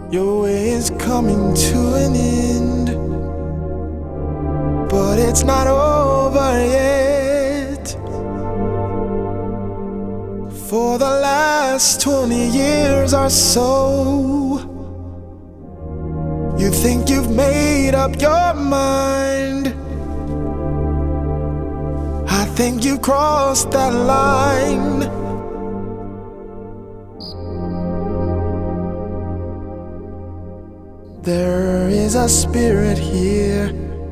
Your way is coming to an end, but it's not over yet. For the last 20 years or so, you think you've made up your mind. I think you crossed that line. There is a spirit here.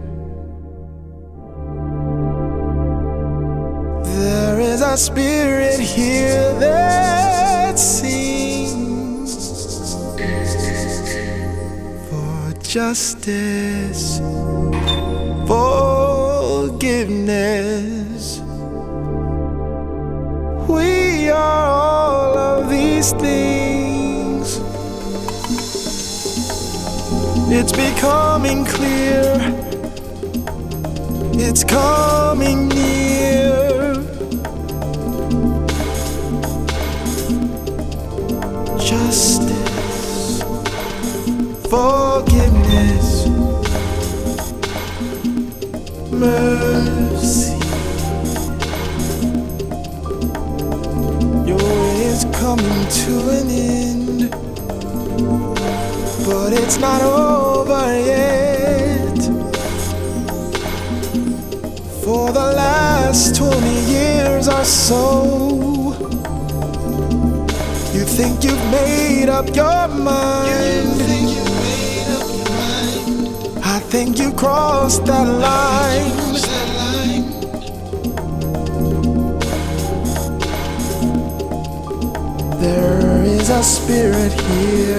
There is a spirit here that sings for justice, forgiveness. We are all of these things. It's becoming clear. It's coming near. Justice, forgiveness, mercy. Your way is coming to an end, but it's not over yet. For the last 20 years or so, you think you've made up your mind. I think you crossed that line. There is a spirit here.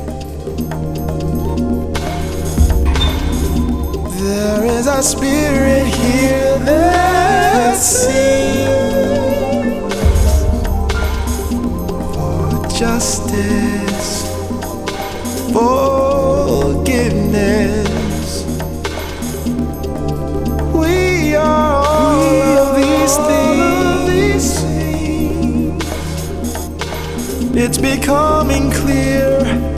There is a spirit here that sings for justice, forgiveness. We are all of these things. It's becoming clear.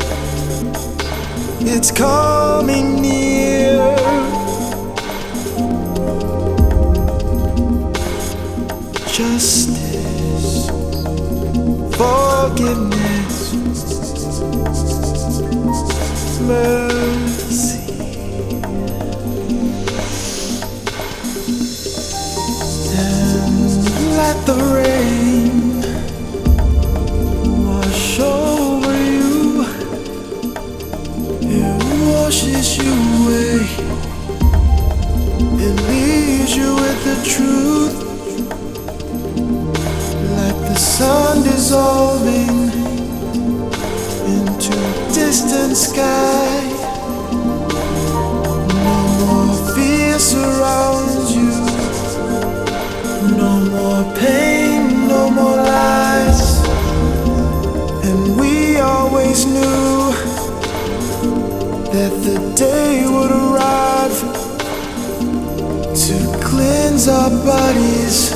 It's coming near. Justice, forgiveness, mercy. And let the rain wash over you. It washes you away. It leaves you with the truth. The sun dissolving into distant sky. No more fear surrounds you. No more pain, no more lies. And we always knew that the day would arrive to cleanse our bodies